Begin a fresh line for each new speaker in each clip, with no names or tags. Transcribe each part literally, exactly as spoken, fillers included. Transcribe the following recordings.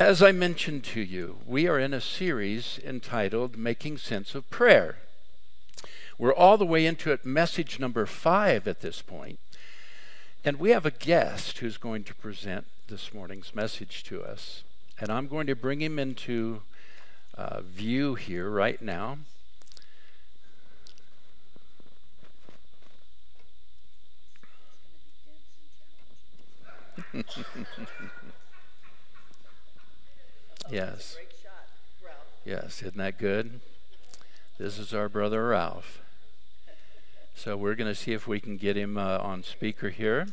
As I mentioned to you, we are in a series entitled Making Sense of Prayer. We're all the way into it, message number five at this point, and we have a guest who's going to present this morning's message to us. And I'm going to bring him into uh, view here right now. Yes. Yes, isn't that good? This is our brother Ralph. So we're going to see if we can get him uh, on speaker here.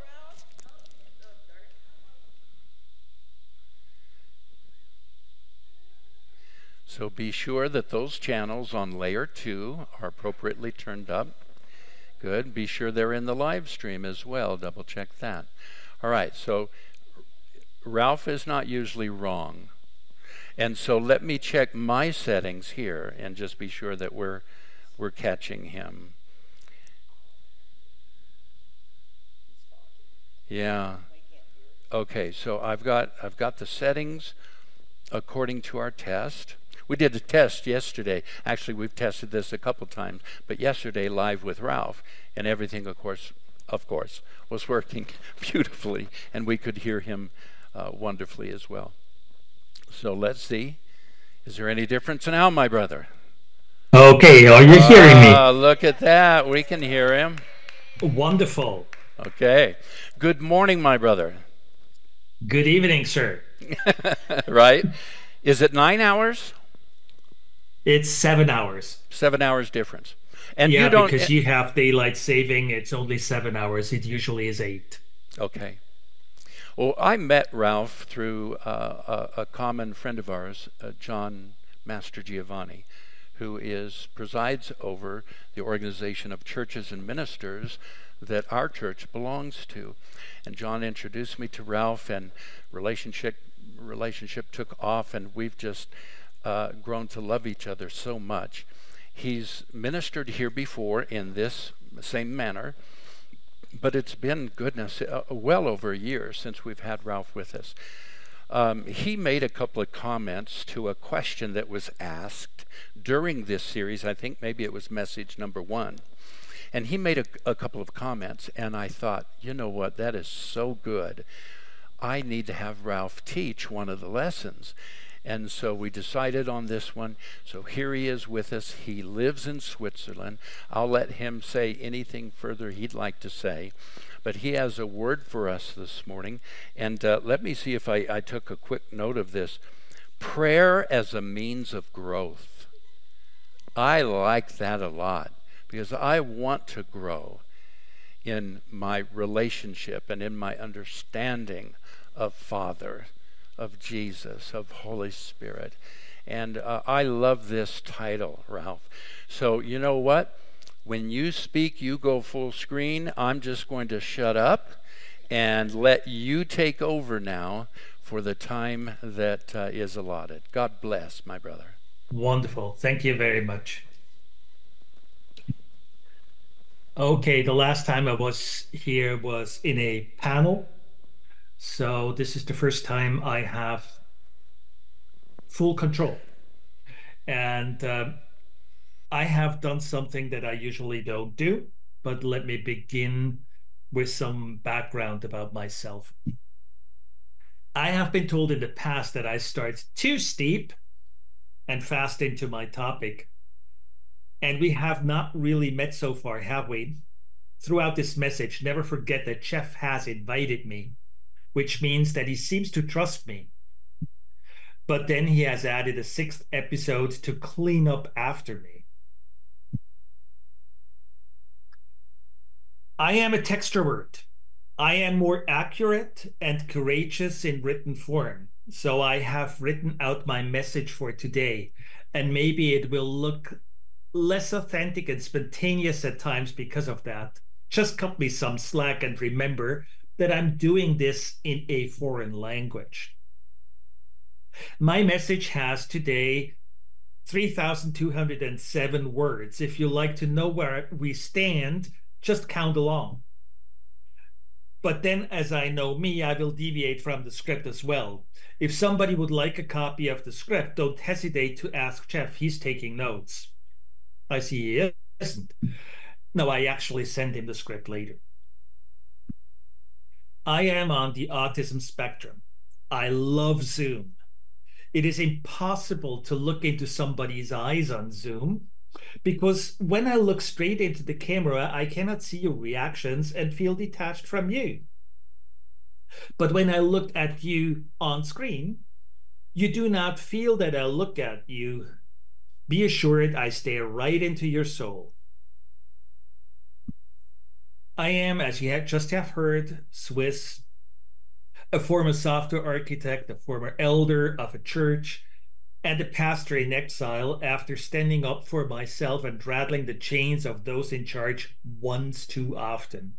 So be sure that those channels on layer two are appropriately turned up. Good. Be sure they're in the live stream as well. Double check that. All right. So Ralph is not usually wrong. And so let me check my settings here and just be sure that we're we're catching him. Yeah. Okay, so I've got I've got the settings according to our test. We did a test yesterday. Actually, we've tested this a couple times, but yesterday live with Ralph, and everything of course of course was working beautifully, and we could hear him uh, wonderfully as well. So let's see. Is there any difference now, my brother?
Okay, are you hearing me?
Uh, look at that. We can hear him.
Wonderful.
Okay. Good morning, my brother.
Good evening, sir.
Right? Is it nine hours?
It's seven hours.
Seven hours difference. And
yeah,
you don't,
because you have daylight saving. It's only seven hours. It usually is eight.
Okay. Well, I met Ralph through uh, a, a common friend of ours, uh, John Mastrogiovanni, who is presides over the organization of churches and ministers that our church belongs to. And John introduced me to Ralph, and relationship relationship took off, and we've just uh, grown to love each other so much. He's ministered here before in this same manner. But it's been, goodness, uh, well over a year since we've had Ralph with us. Um, he made a couple of comments to a question that was asked during this series. I think maybe it was message number one. And he made a, a couple of comments, and I thought, you know what, that is so good. I need to have Ralph teach one of the lessons. And so we decided on this one. So here he is with us. He lives in Switzerland. I'll let him say anything further he'd like to say. But he has a word for us this morning. And uh, let me see if I, I took a quick note of this. Prayer as a means of growth. I like that a lot because I want to grow in my relationship and in my understanding of Father, of Jesus, of Holy Spirit. And uh, I love this title, Ralph. So you know what? When you speak, you go full screen. I'm just going to shut up and let you take over now for the time that uh, is allotted. God bless, my brother.
Wonderful. Thank you very much. Okay, the last time I was here was in a panel. So this is the first time I have full control. And uh, I have done something that I usually don't do, but let me begin with some background about myself. I have been told in the past that I start too steep and fast into my topic. And we have not really met so far, have we? Throughout this message, never forget that Jeff has invited me, which means that he seems to trust me. But then he has added a sixth episode to clean up after me. I am a textrovert. I am more accurate and courageous in written form. So I have written out my message for today, and maybe it will look less authentic and spontaneous at times because of that. Just cut me some slack and remember that I'm doing this in a foreign language. My message has today three thousand two hundred seven words. If you like to know where we stand, just count along. But then, as I know me, I will deviate from the script as well. If somebody would like a copy of the script, don't hesitate to ask Jeff. He's taking notes. I see he isn't. No, I actually sent him the script later. I am on the autism spectrum. I love Zoom. It is impossible to look into somebody's eyes on Zoom because when I look straight into the camera, I cannot see your reactions and feel detached from you. But when I look at you on screen, you do not feel that I look at you. Be assured I stare right into your soul. I am, as you have just have heard, Swiss, a former software architect, a former elder of a church, and a pastor in exile after standing up for myself and rattling the chains of those in charge once too often.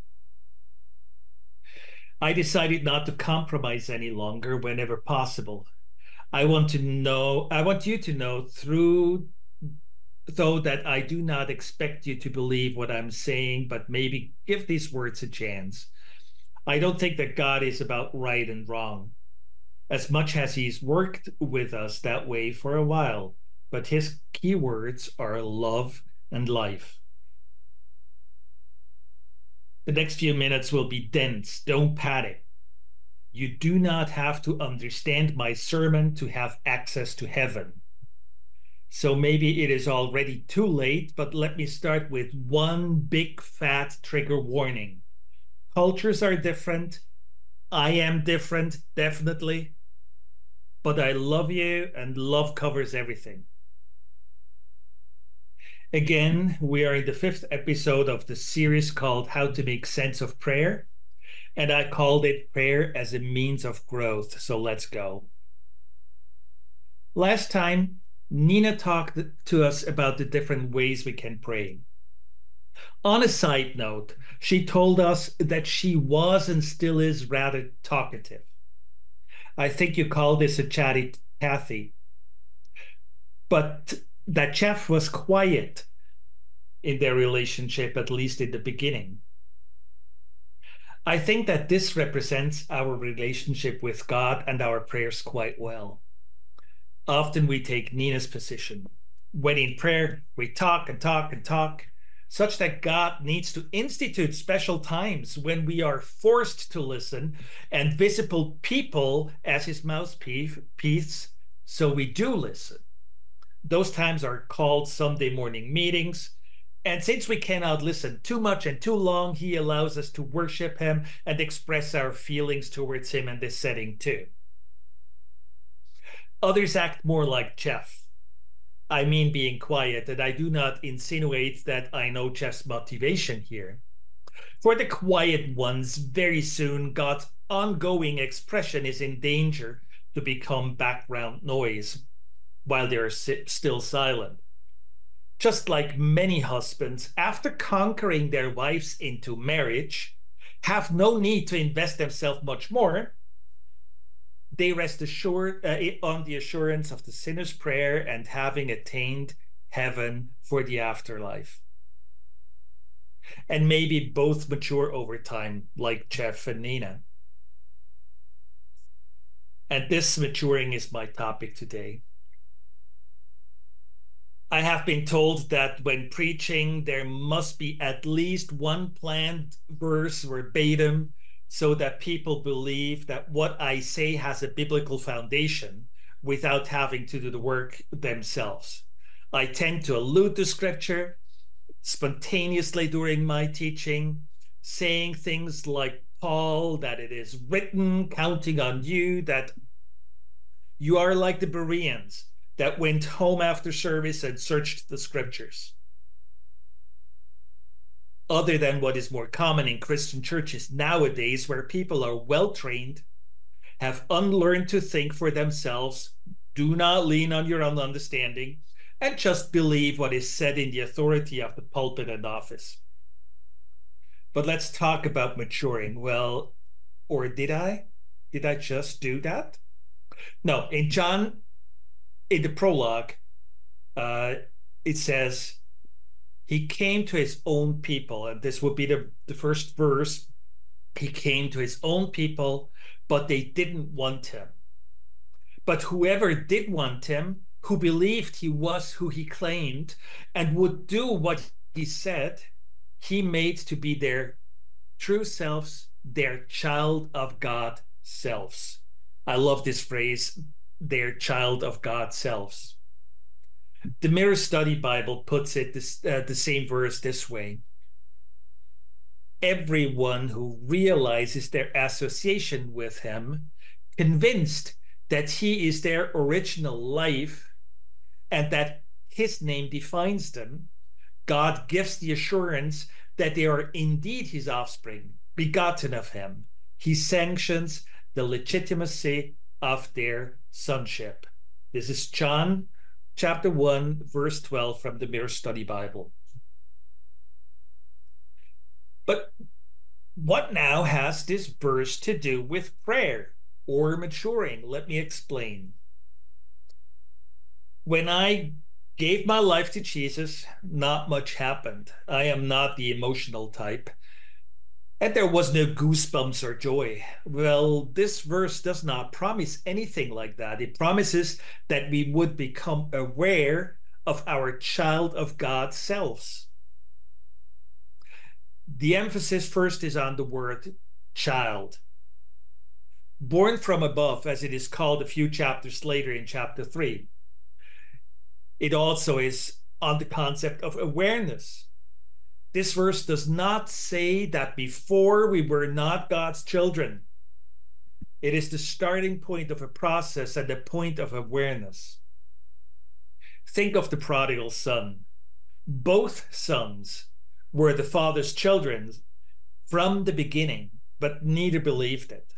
I decided not to compromise any longer whenever possible. I want to know, I want you to know through though that I do not expect you to believe what I'm saying, but maybe give these words a chance. I don't think that God is about right and wrong, as much as he's worked with us that way for a while, but his key words are love and life. The next few minutes will be dense. Don't panic. You do not have to understand my sermon to have access to heaven. So maybe it is already too late, but let me start with one big fat trigger warning. Cultures are different. I am different, definitely. But I love you, and love covers everything. Again, we are in the fifth episode of the series called How to Make Sense of Prayer, and I called it Prayer as a Means of Growth. So let's go. Last time, Nina talked to us about the different ways we can pray. On a side note, she told us that she was and still is rather talkative. I think you call this a chatty Cathy. But that Jeff was quiet in their relationship, at least in the beginning. I think that this represents our relationship with God and our prayers quite well. Often we take Nina's position. When in prayer, we talk and talk and talk, such that God needs to institute special times when we are forced to listen and visible people as his mouthpiece, so we do listen. Those times are called Sunday morning meetings. And since we cannot listen too much and too long, he allows us to worship him and express our feelings towards him in this setting too. Others act more like Jeff. I mean being quiet, and I do not insinuate that I know Jeff's motivation here. For the quiet ones, very soon God's ongoing expression is in danger to become background noise while they are still silent. Just like many husbands, after conquering their wives into marriage, have no need to invest themselves much more. They rest assured uh, on the assurance of the sinner's prayer and having attained heaven for the afterlife. And maybe both mature over time, like Jeff and Nina. And this maturing is my topic today. I have been told that when preaching, there must be at least one planned verse verbatim so that people believe that what I say has a biblical foundation without having to do the work themselves. I tend to allude to scripture spontaneously during my teaching, saying things like Paul, that it is written, counting on you, that you are like the Bereans that went home after service and searched the scriptures. Other than what is more common in Christian churches nowadays, where people are well-trained, have unlearned to think for themselves, do not lean on your own understanding, and just believe what is said in the authority of the pulpit and office. But let's talk about maturing. Well, or did I? Did I just do that? No, in John, in the prologue, uh, it says, he came to his own people, and this would be the, the first verse He came to his own people, but they didn't want him. But whoever did want him, who believed he was who he claimed and would do what he said, he made to be their true selves, their child of God selves. I love this phrase, their child of God selves. The Mirror Study Bible puts it this, uh, the same verse this way. Everyone who realizes their association with him, convinced that he is their original life and that his name defines them, God gives the assurance that they are indeed his offspring, begotten of him. He sanctions the legitimacy of their sonship. This is John chapter one, verse twelve from the Mirror Study Bible. But what now has this verse to do with prayer or maturing? Let me explain. When I gave my life to Jesus, not much happened. I am not the emotional type. And there was no goosebumps or joy. Well, this verse does not promise anything like that. It promises that we would become aware of our child of God selves. The emphasis first is on the word child. Born from above, as it is called a few chapters later in chapter three. It also is on the concept of awareness. This verse does not say that before we were not God's children. It is the starting point of a process and the point of awareness. Think of the prodigal son. Both sons were the father's children from the beginning, but neither believed it.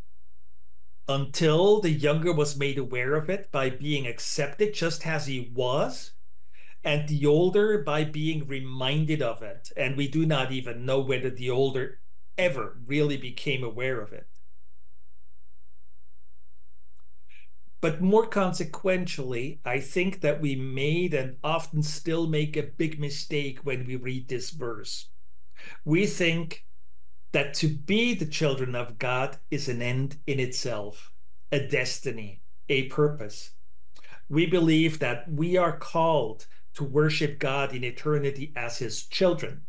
Until the younger was made aware of it by being accepted just as he was, and the older by being reminded of it. And we do not even know whether the older ever really became aware of it. But more consequentially, I think that we made and often still make a big mistake when we read this verse. We think that to be the children of God is an end in itself, a destiny, a purpose. We believe that we are called to worship God in eternity as his children.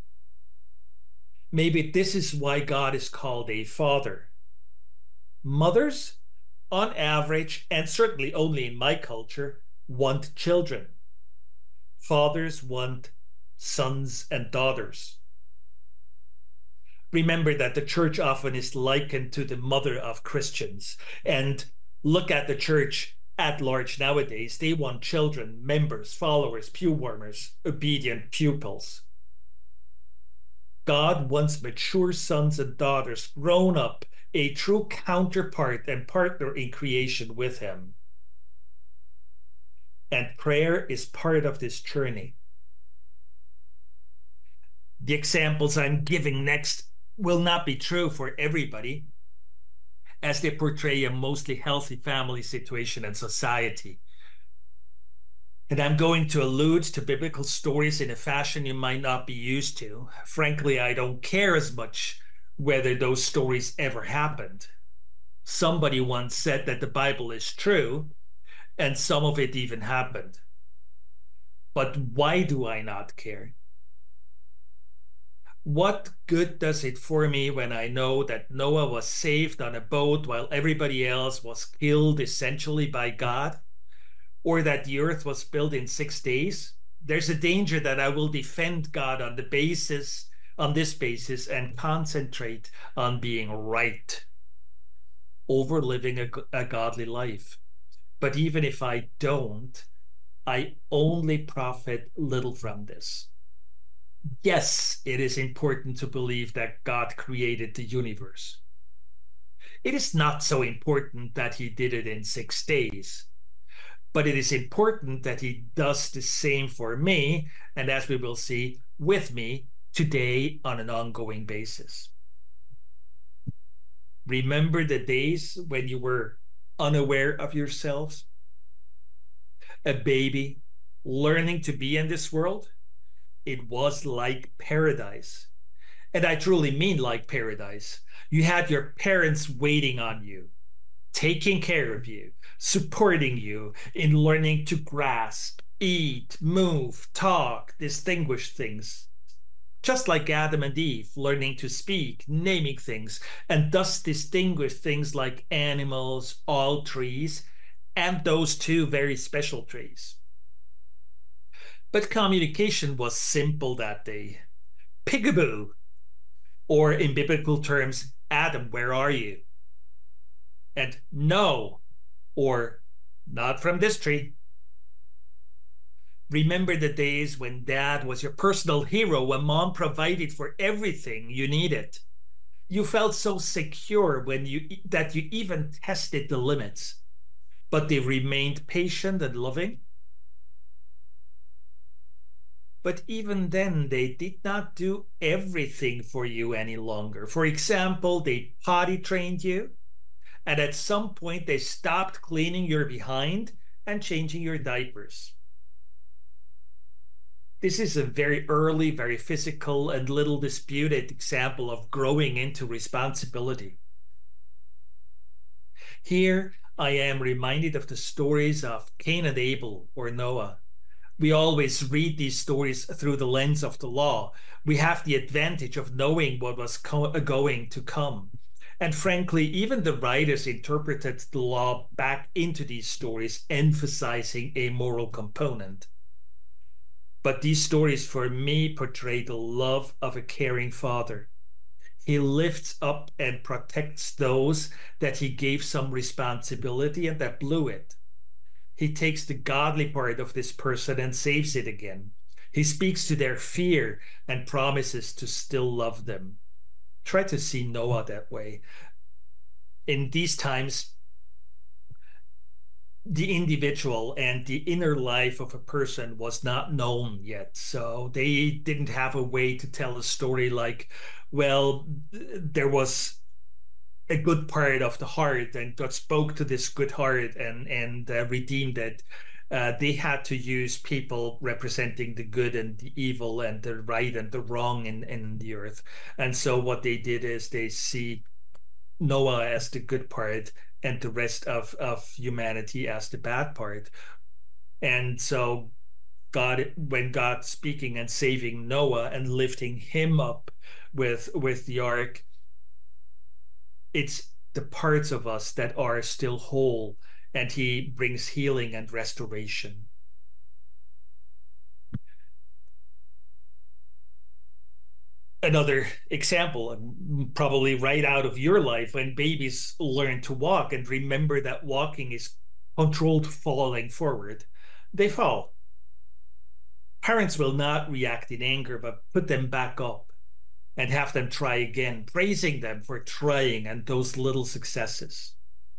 Maybe this is why God is called a father. Mothers, on average, and certainly only in my culture, want children. Fathers want sons and daughters. Remember that the church often is likened to the mother of Christians. And look at the church at large nowadays. They want children, members, followers, pew warmers, obedient pupils. God wants mature sons and daughters, grown up, a true counterpart and partner in creation with him. And prayer is part of this journey. The examples I'm giving next will not be true for everybody, as they portray a mostly healthy family situation and society. And I'm going to allude to biblical stories in a fashion you might not be used to. Frankly, I don't care as much whether those stories ever happened. Somebody once said that the Bible is true, and some of it even happened. But why do I not care? What good does it for me when I know that Noah was saved on a boat while everybody else was killed essentially by God? Or that the earth was built in six days? There's a danger that I will defend God on the basis, on this basis, and concentrate on being right over living a, a godly life. But even if I don't, I only profit little from this. Yes, it is important to believe that God created the universe. It is not so important that he did it in six days, but it is important that he does the same for me, and as we will see, with me today on an ongoing basis. Remember the days when you were unaware of yourselves? A baby learning to be in this world? It was like paradise. And I truly mean like paradise. You had your parents waiting on you, taking care of you, supporting you in learning to grasp, eat, move, talk, distinguish things. Just like Adam and Eve, learning to speak, naming things, and thus distinguish things like animals, all trees, and those two very special trees. But communication was simple that day. Peekaboo, or in biblical terms, Adam, where are you? And no, or not from this tree. Remember the days when dad was your personal hero, when mom provided for everything you needed. You felt so secure when you that you even tested the limits, but they remained patient and loving. But even then, they did not do everything for you any longer. For example, they potty trained you, and at some point, they stopped cleaning your behind and changing your diapers. This is a very early, very physical, and little disputed example of growing into responsibility. Here, I am reminded of the stories of Cain and Abel or Noah. We always read these stories through the lens of the law. We have the advantage of knowing what was co- going to come. And frankly, even the writers interpreted the law back into these stories, emphasizing a moral component. But these stories, for me, portray the love of a caring father. He lifts up and protects those that he gave some responsibility and that blew it. He takes the godly part of this person and saves it again. He speaks to their fear and promises to still love them. Try to see Noah that way. In these times, the individual and the inner life of a person was not known yet. So they didn't have a way to tell a story like, well, there was a good part of the heart and God spoke to this good heart and, and uh, redeemed it. Uh, they had to use people representing the good and the evil and the right and the wrong in, in the earth. And so what they did is they see Noah as the good part and the rest of, of humanity as the bad part. And so God, when God speaking and saving Noah and lifting him up with, with the ark, it's the parts of us that are still whole, and he brings healing and restoration. Another example, probably right out of your life, when babies learn to walk and remember that walking is controlled falling forward, they fall. Parents will not react in anger, but put them back up and have them try again, praising them for trying and those little successes.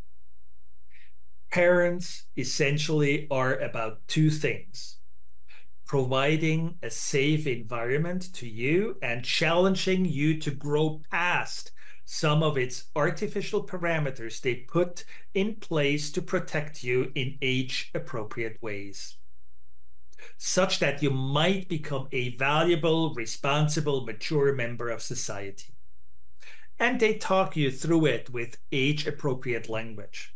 Parents essentially are about two things: providing a safe environment to you and challenging you to grow past some of its artificial parameters they put in place to protect you in age-appropriate ways, such that you might become a valuable, responsible, mature member of society. And they talk you through it with age-appropriate language.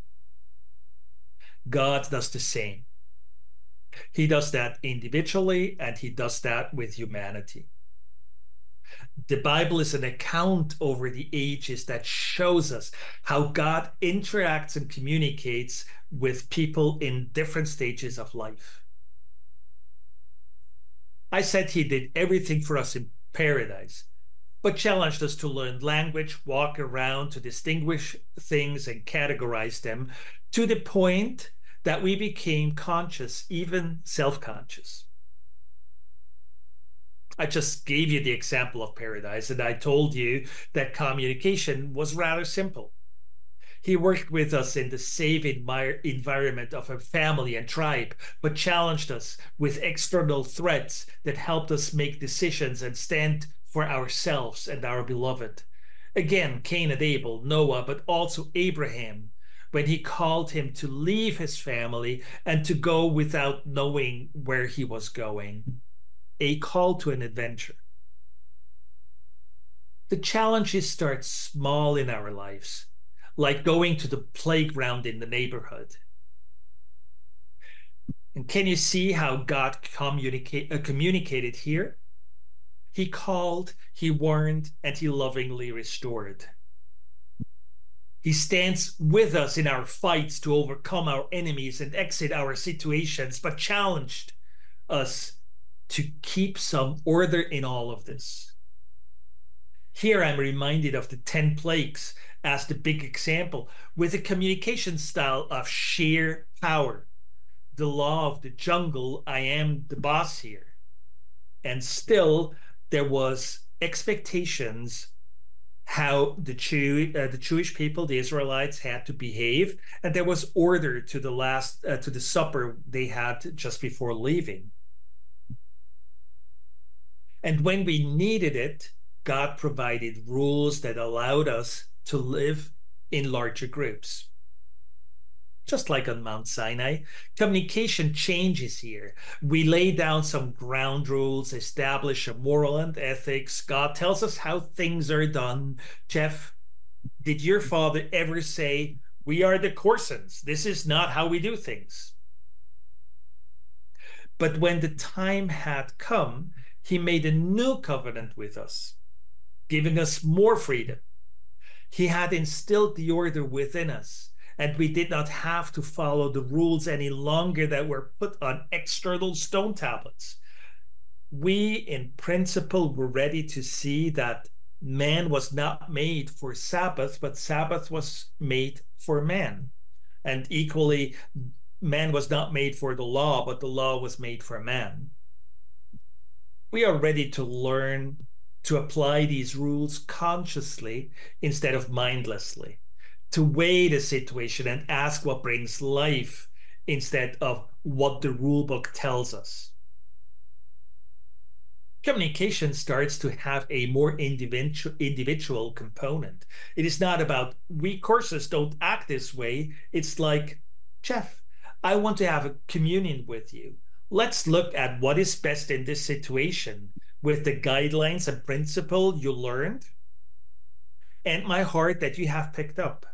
God does the same. He does that individually, and he does that with humanity. The Bible is an account over the ages that shows us how God interacts and communicates with people in different stages of life. I said he did everything for us in paradise, but challenged us to learn language, walk around, to distinguish things and categorize them, to the point that we became conscious, even self-conscious. I just gave you the example of paradise, and I told you that communication was rather simple. He worked with us in the safe environment of a family and tribe, but challenged us with external threats that helped us make decisions and stand for ourselves and our beloved. Again, Cain and Abel, Noah, but also Abraham, when he called him to leave his family and to go without knowing where he was going. A call to an adventure. The challenges start small in our lives, like going to the playground in the neighborhood. And can you see how God communicate, uh, communicated here? He called, he warned, and he lovingly restored. He stands with us in our fights to overcome our enemies and exit our situations, but challenged us to keep some order in all of this. Here I'm reminded of the ten plagues as the big example, with a communication style of sheer power. The law of the jungle, I am the boss here. And still there was expectations how the Jew, uh, the Jewish people, the Israelites, had to behave, and there was order to the last uh, to the supper they had just before leaving. And when we needed it, God provided rules that allowed us to live in larger groups. Just like on Mount Sinai, communication changes here. We lay down some ground rules, establish a moral and ethics. God tells us how things are done. Jeff, did your father ever say, "We are the Corsans. This is not how we do things"? But when the time had come, he made a new covenant with us, giving us more freedom. He had instilled the order within us, and we did not have to follow the rules any longer that were put on external stone tablets. We, in principle, were ready to see that man was not made for Sabbath, but Sabbath was made for man. And equally, man was not made for the law, but the law was made for man. We are ready to learn to apply these rules consciously instead of mindlessly, to weigh the situation and ask what brings life instead of what the rule book tells us. Communication starts to have a more individual, individual component. It is not about, we Corsans don't act this way. It's like, Jeff, I want to have a communion with you. Let's look at what is best in this situation with the guidelines and principle you learned and my heart that you have picked up.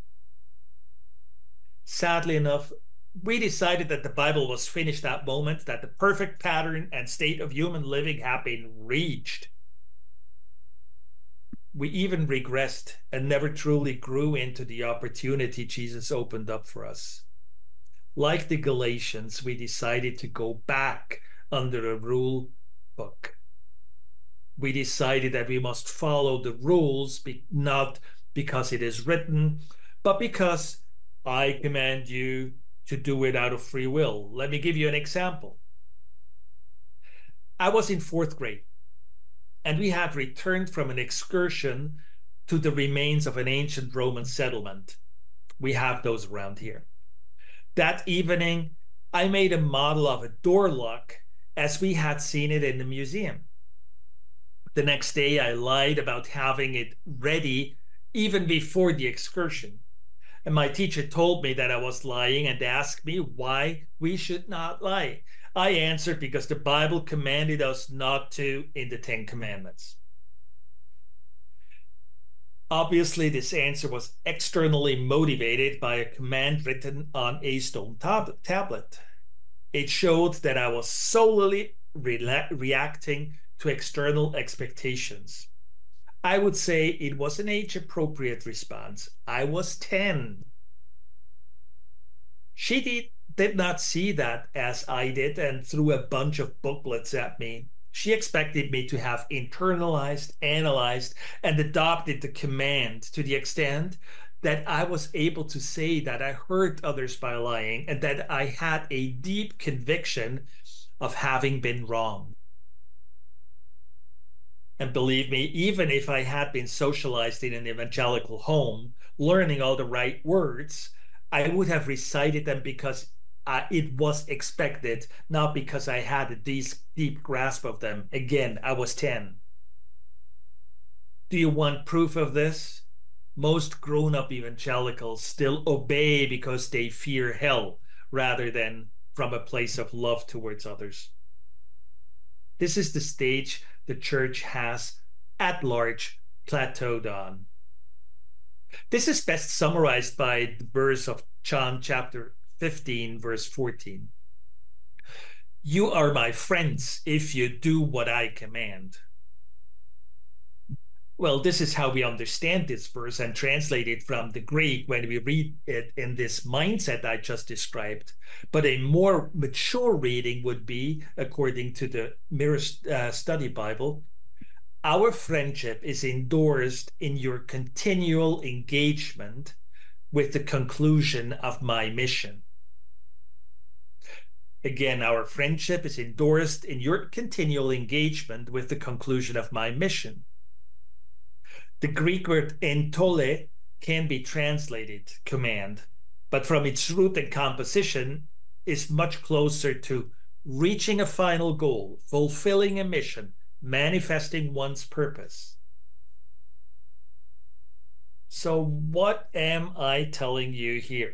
Sadly enough, we decided that the Bible was finished that moment, that the perfect pattern and state of human living had been reached. We even regressed and never truly grew into the opportunity Jesus opened up for us. Like the Galatians, we decided to go back under a rule book. We decided that we must follow the rules, not because it is written, but because I command you to do it out of free will. Let me give you an example. I was in fourth grade, and we had returned from an excursion to the remains of an ancient Roman settlement. We have those around here. That evening, I made a model of a door lock as we had seen it in the museum. The next day, I lied about having it ready even before the excursion. And my teacher told me that I was lying and asked me why we should not lie. I answered because the Bible commanded us not to in the Ten Commandments. Obviously, this answer was externally motivated by a command written on a stone tab- tablet. It showed that I was solely re- reacting to external expectations. I would say it was an age-appropriate response. I was ten. She did, did not see that as I did and threw a bunch of booklets at me. She expected me to have internalized, analyzed, and adopted the command to the extent that I was able to say that I hurt others by lying and that I had a deep conviction of having been wrong. And believe me, even if I had been socialized in an evangelical home, learning all the right words, I would have recited them because uh, it was expected, not because I had a deep, deep grasp of them. Again, I was ten. Do you want proof of this? Most grown-up evangelicals still obey because they fear hell rather than from a place of love towards others. This is the stage the church has at large plateaued on. This is best summarized by the verse of John chapter fifteen, verse fourteen. You are my friends if you do what I command. Well, this is how we understand this verse and translate it from the Greek when we read it in this mindset I just described. But a more mature reading would be, according to the Mirror uh, Study Bible, our friendship is endorsed in your continual engagement with the conclusion of my mission. Again, our friendship is endorsed in your continual engagement with the conclusion of my mission. The Greek word entole can be translated command, but from its root and composition is much closer to reaching a final goal, fulfilling a mission, manifesting one's purpose. So what am I telling you here?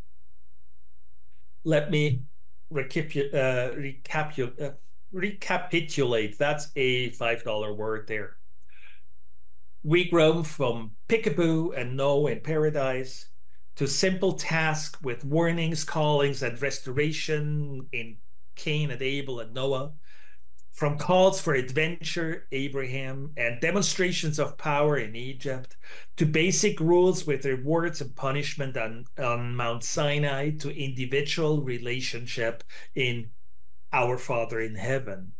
Let me recapu uh, recapu uh, recapitulate. That's a five dollar word there. We grow from peekaboo and no in paradise to simple task with warnings, callings, and restoration in Cain and Abel and Noah, from calls for adventure, Abraham, and demonstrations of power in Egypt, to basic rules with rewards and punishment on, on Mount Sinai, to individual relationship in Our Father in Heaven.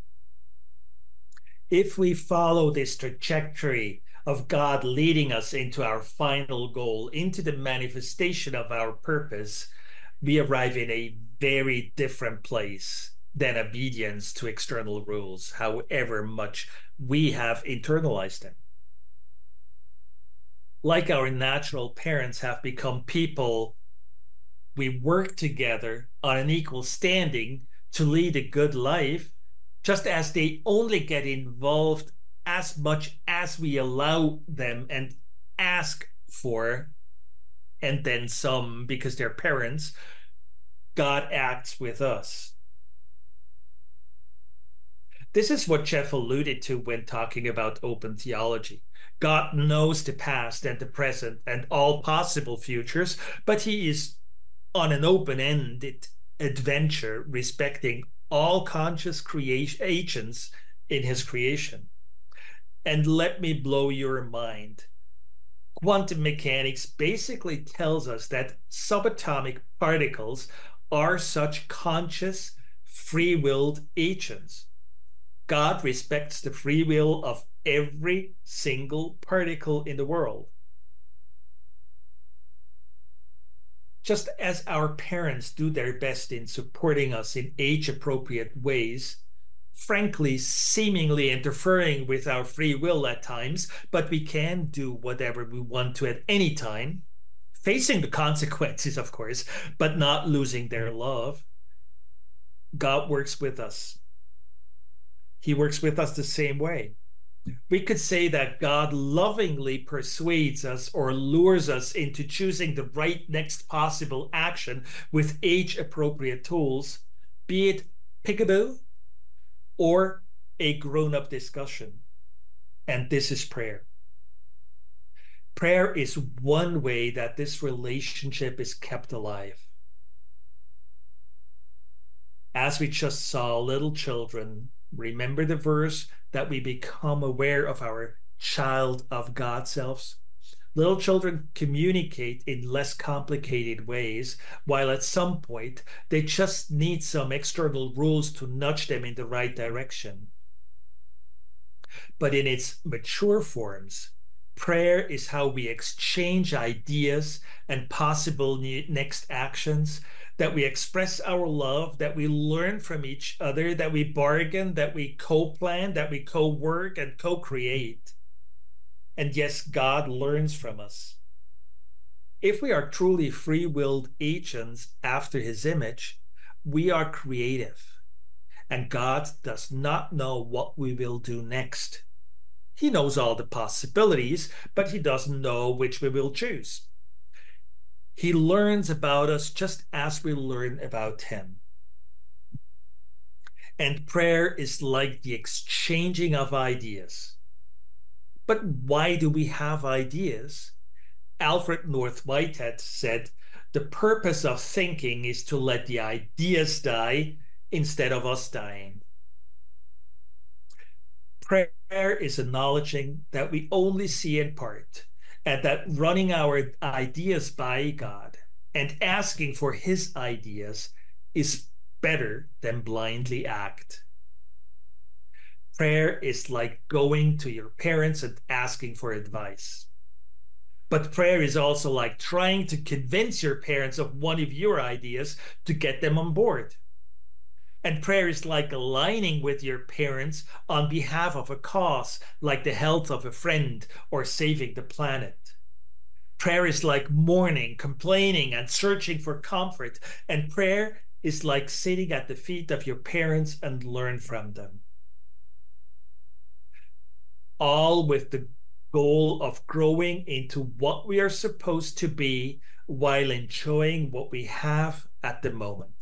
If we follow this trajectory of God leading us into our final goal, into the manifestation of our purpose, we arrive in a very different place than obedience to external rules, however much we have internalized them. Like our natural parents have become people we work together on an equal standing to lead a good life, just as they only get involved as much as we allow them and ask for, and then some because they're parents, God acts with us. This is what Jeff alluded to when talking about open theology. God knows the past and the present and all possible futures, but he is on an open-ended adventure respecting all conscious creation agents in his creation. And let me blow your mind. Quantum mechanics basically tells us that subatomic particles are such conscious, free-willed agents. God respects the free will of every single particle in the world. Just as our parents do their best in supporting us in age-appropriate ways, frankly, seemingly interfering with our free will at times, but we can do whatever we want to at any time, facing the consequences, of course, but not losing their love. God works with us. He works with us the same way. We could say that God lovingly persuades us or lures us into choosing the right next possible action with age-appropriate tools, be it peekaboo or a grown-up discussion. And this is prayer. Prayer is one way that this relationship is kept alive. As we just saw, little children, remember the verse that we become aware of our child of God selves. Little children communicate in less complicated ways, while at some point they just need some external rules to nudge them in the right direction. But in its mature forms, prayer is how we exchange ideas and possible next actions, that we express our love, that we learn from each other, that we bargain, that we co-plan, that we co-work and co-create. And yes, God learns from us. If we are truly free-willed agents after his image, we are creative. And God does not know what we will do next. He knows all the possibilities, but he doesn't know which we will choose. He learns about us just as we learn about him. And prayer is like the exchanging of ideas. But why do we have ideas? Alfred North Whitehead said, the purpose of thinking is to let the ideas die instead of us dying. Prayer is acknowledging that we only see in part, and that running our ideas by God and asking for his ideas is better than blindly act. Prayer is like going to your parents and asking for advice. But prayer is also like trying to convince your parents of one of your ideas to get them on board. And prayer is like aligning with your parents on behalf of a cause, like the health of a friend or saving the planet. Prayer is like mourning, complaining, and searching for comfort. And prayer is like sitting at the feet of your parents and learn from them. All with the goal of growing into what we are supposed to be while enjoying what we have at the moment.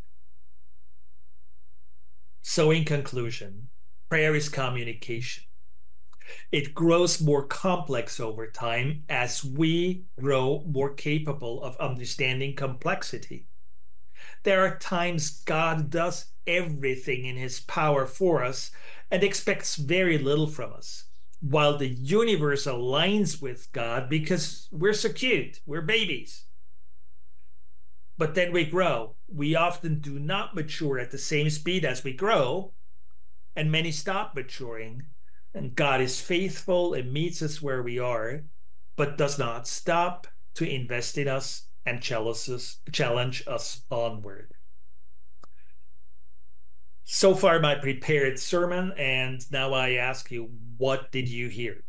So, in conclusion, prayer is communication. It grows more complex over time as we grow more capable of understanding complexity. There are times God does everything in his power for us and expects very little from us, while the universe aligns with God because we're so cute, we're babies. But then we grow. We often do not mature at the same speed as we grow, and many stop maturing. And God is faithful and meets us where we are, but does not stop to invest in us and challenge us onward. So far, my prepared sermon, and now I ask you, what did you hear?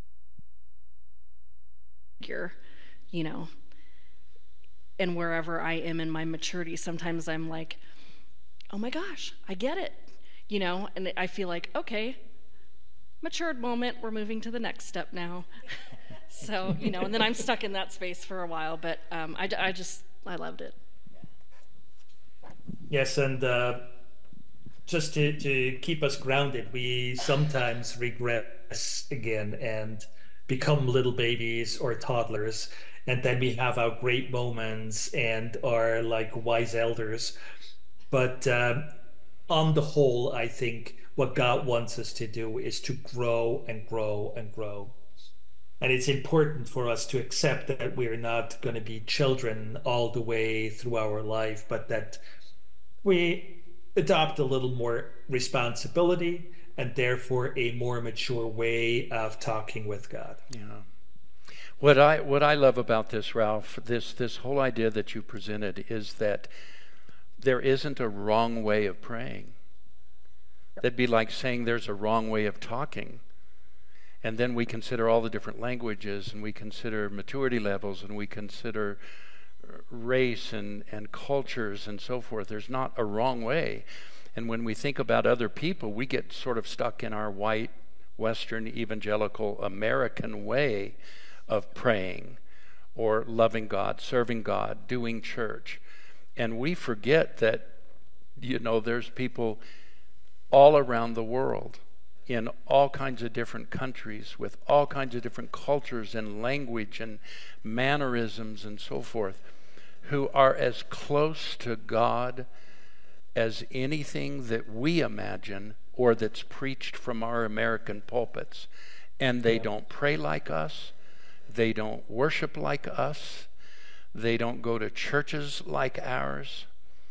You're, you know, and wherever I am in my maturity, sometimes I'm like, oh my gosh, I get it, you know, and I feel like, okay, matured moment, we're moving to the next step now. So, you know, and then I'm stuck in that space for a while, but um, I, I just, I loved it.
Yes, and uh, just to, to keep us grounded, we sometimes regress again and become little babies or toddlers. And then we have our great moments and are like wise elders. But um, on the whole, I think what God wants us to do is to grow and grow and grow. And it's important for us to accept that we're not going to be children all the way through our life, but that we adopt a little more responsibility and therefore a more mature way of talking with God.
Yeah. What I what I love about this, Ralph, this this whole idea that you presented is that there isn't a wrong way of praying. That'd be like saying there's a wrong way of talking. And then we consider all the different languages, and we consider maturity levels, and we consider race and, and cultures and so forth. There's not a wrong way. And when we think about other people, we get sort of stuck in our white, Western, evangelical, American way of praying or loving God, serving God, doing church. And we forget that, you know, there's people all around the world in all kinds of different countries with all kinds of different cultures and language and mannerisms and so forth, who are as close to God as anything that we imagine or that's preached from our American pulpits. And they don't pray like us. They don't worship like us. They don't go to churches like ours.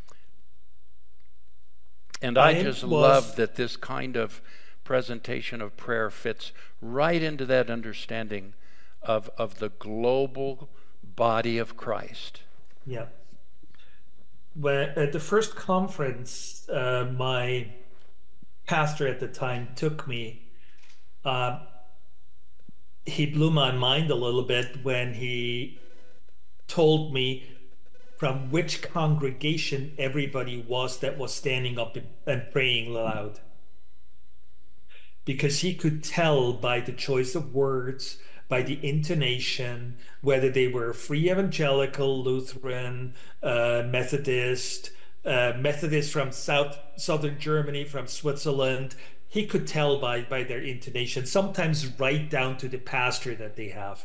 And I, I just was... love that this kind of presentation of prayer fits right into that understanding of, of the global body of Christ.
Yeah. When, at the first conference, uh, my pastor at the time took me, uh, he blew my mind a little bit when he told me from which congregation everybody was that was standing up and praying loud. Because he could tell by the choice of words, by the intonation, whether they were free evangelical, Lutheran, uh, Methodist, uh, Methodist from South Southern Germany, from Switzerland, he could tell by by their intonation, sometimes right down to the pastor that they have.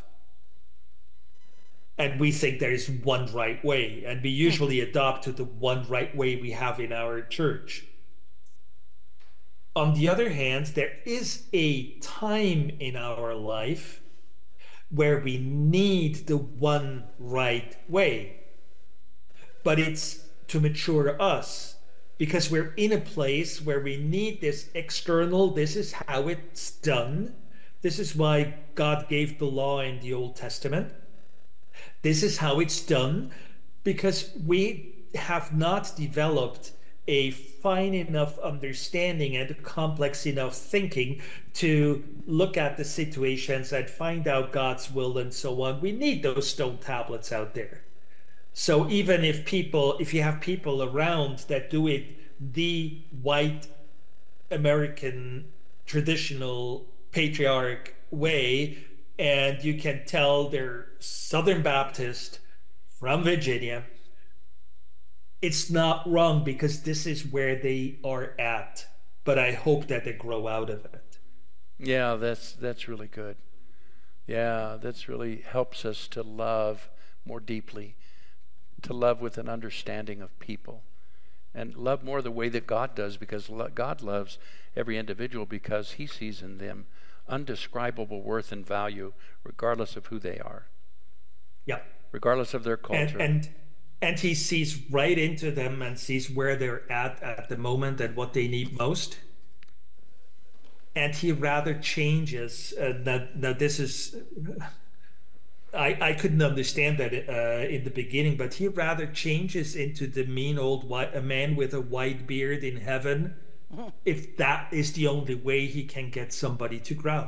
And we think there is one right way, and we usually adopt to the one right way we have in our church. On the other hand, there is a time in our life where we need the one right way, but it's to mature us, because we're in a place where we need this external, this is how it's done. This is why God gave the law in the Old Testament. This is how it's done, because we have not developed a fine enough understanding and a complex enough thinking to look at the situations and find out God's will and so on. We need those stone tablets out there. So even if people, if you have people around that do it the white American traditional patriarch way, and you can tell they're Southern Baptist from Virginia, it's not wrong, because this is where they are at. But I hope that they grow out of it.
Yeah, that's that's really good. Yeah, that's really helps us to love more deeply, to love with an understanding of people, and love more the way that God does, because God loves every individual because he sees in them undescribable worth and value, regardless of who they are.
Yeah.
Regardless of their culture.
And, and and he sees right into them and sees where they're at at the moment and what they need most. And he rather changes. Uh, that now this is, I I couldn't understand that uh, in the beginning, but he rather changes into the mean old white, a man with a white beard in heaven, if that is the only way he can get somebody to grow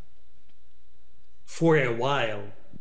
for a while.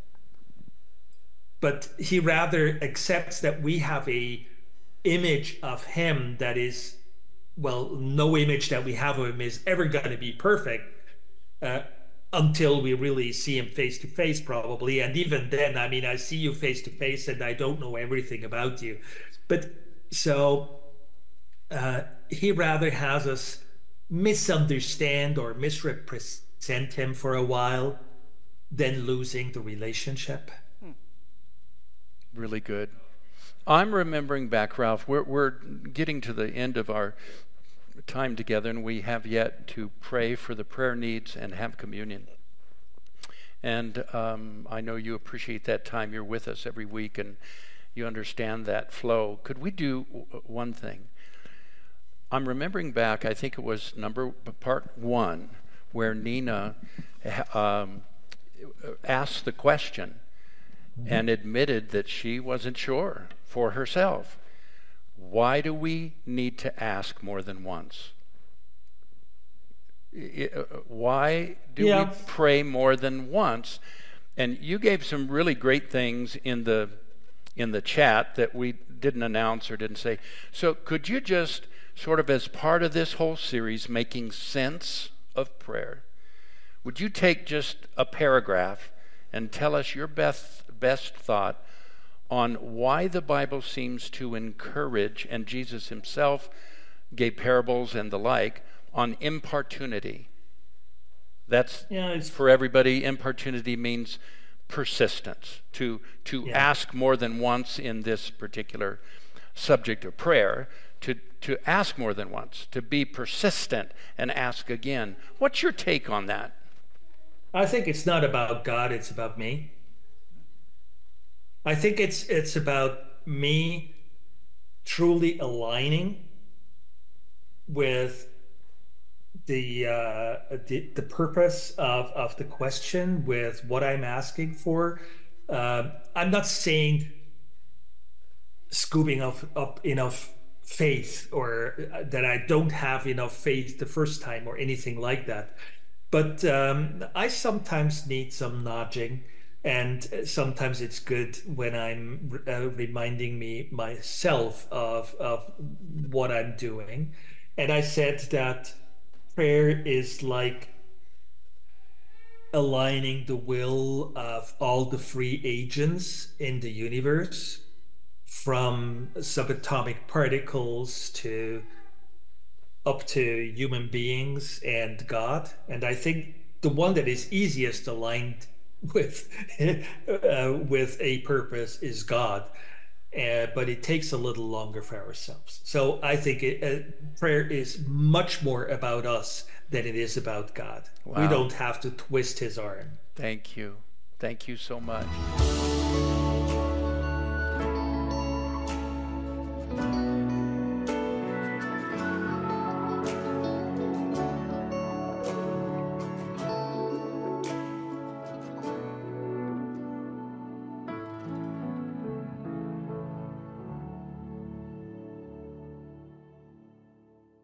But he rather accepts that we have a image of him that is, well, no image that we have of him is ever going to be perfect uh, until we really see him face to face, probably. And even then, I mean, I see you face to face and I don't know everything about you. But so uh, he rather has us misunderstand or misrepresent him for a while than losing the relationship.
Really good. I'm remembering back, Ralph, we're, we're getting to the end of our time together, and we have yet to pray for the prayer needs and have communion. And um, I know you appreciate that time. You're with us every week, and you understand that flow. Could we do w- one thing? I'm remembering back, I think it was number part one, where Nina um, asked the question and admitted that she wasn't sure for herself. Why do we need to ask more than once? Why do
yeah.
we pray more than once? And you gave some really great things in the in the chat that we didn't announce or didn't say. So could you just sort of, as part of this whole series, making sense of prayer, would you take just a paragraph and tell us your best best thought on why the Bible seems to encourage, and Jesus himself gave parables and the like, on importunity? That's
yeah, it's,
for everybody. Importunity means persistence, to to
yeah.
ask more than once in this particular subject of prayer, to to ask more than once, to be persistent and ask again. What's your take on that?
I think it's not about God, it's about me. I think it's it's about me truly aligning with the uh, the, the purpose of, of the question, with what I'm asking for. Uh, I'm not saying scooping up, up enough faith, or that I don't have enough faith the first time or anything like that. But um, I sometimes need some nudging. And sometimes it's good when I'm uh, reminding me myself of, of what I'm doing. And I said that prayer is like aligning the will of all the free agents in the universe, from subatomic particles to up to human beings and God. And I think the one that is easiest aligned with uh, with a purpose is God. Uh, but it takes a little longer for ourselves. So I think it, uh, prayer is much more about us than it is about God.
Wow.
We don't have to twist his arm.
Thank you. Thank you so much.